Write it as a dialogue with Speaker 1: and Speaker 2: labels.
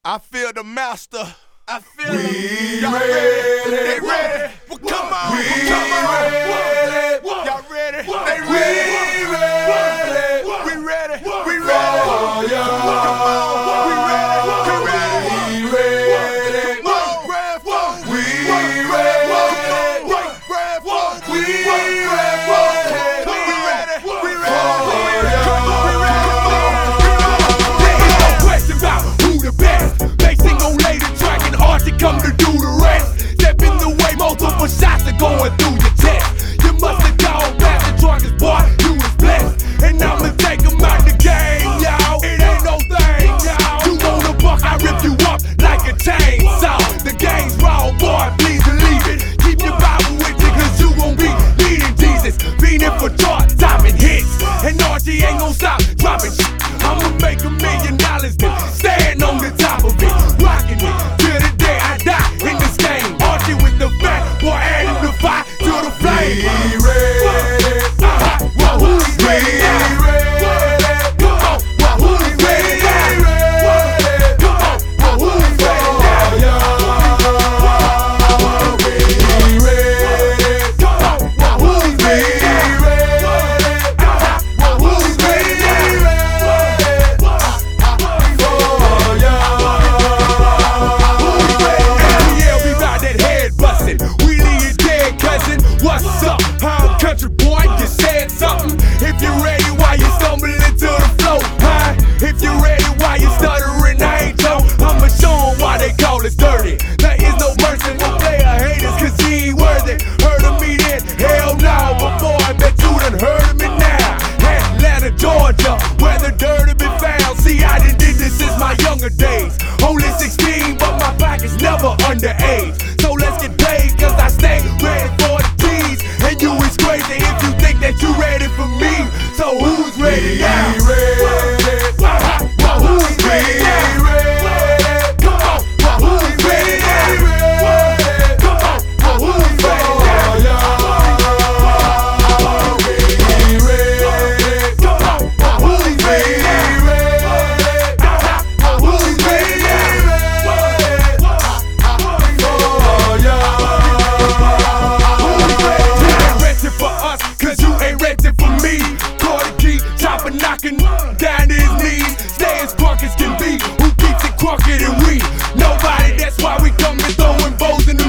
Speaker 1: I feel the master. I feel
Speaker 2: we
Speaker 1: y'all
Speaker 2: ready.
Speaker 1: They ready. Well, come on.
Speaker 2: We
Speaker 1: come on.
Speaker 2: ready.
Speaker 1: Y'all ready?
Speaker 2: They
Speaker 1: ready.
Speaker 2: ready.
Speaker 1: We ready. We ready.
Speaker 2: For ya.
Speaker 1: Come on. We ready. We ready.
Speaker 2: We ready.
Speaker 1: Come on. Grab phone.
Speaker 2: We ready. We ready.
Speaker 1: We ready. We ready.
Speaker 2: For ya.
Speaker 3: There is no question about who the best. Mason gon' lay the track and Archie come to do the rest. Step in the way, multiple shots are going through your chest. You must have gone past the truckers, boy, you was blessed. And I'ma take 'em out the game, y'all. It ain't no thing, y'all. You wanna buck, I rip you up like a chainsaw. The game's raw, boy, please believe it. Keep your Bible with you, cause you gon' be needing Jesus. Beating for chart, topping hits. And Archie ain't gon' stop dropping shit. I'ma make $1 million, then stand on the top of it. Rocking it till the day I die in this game. Archie with the fat, boy, adding the fire to the flame.
Speaker 2: We ready.
Speaker 3: Well, who's ready now? Come on, well, who's ready now? Come on, well, who's ready now?
Speaker 2: We ready.
Speaker 3: Come on, well, who's ready now? Well, who's ready now? Yeah, we bout that head bustin'. We leave you dead, cousin. What's up? I'm country boy, you said something. If you're ready, why you stumbling into the flow? Huh? If you're ready, why you stuttering? I ain't Joe. I'ma show 'em why they call us dirty. There is no mercy for player haters, cause he ain't worthy. Heard of me then? Hell no. But boy, I bet you done heard of me now. Atlanta, Georgia, where the dirty be found. See, I done did this since my younger days. Only 16, but my pocket's never underage. So let's get paid, cause I stay ready for the G's. And you is crazy if you think that you ready for me. So who's ready now?
Speaker 2: We ready.
Speaker 3: Well, who's ready now? Come on, well, who's ready now? Come on, well, who's ready now?
Speaker 2: We ready.
Speaker 3: Come on, well, who's ready now? Well, who's ready now? You ain't ready for us, cause you ain't ready for me. Carter key, chopper knocking down to his knees. Stay as crunk as can be. Who keeps it crunker than we? Nobody, that's why we come and throwing bows in the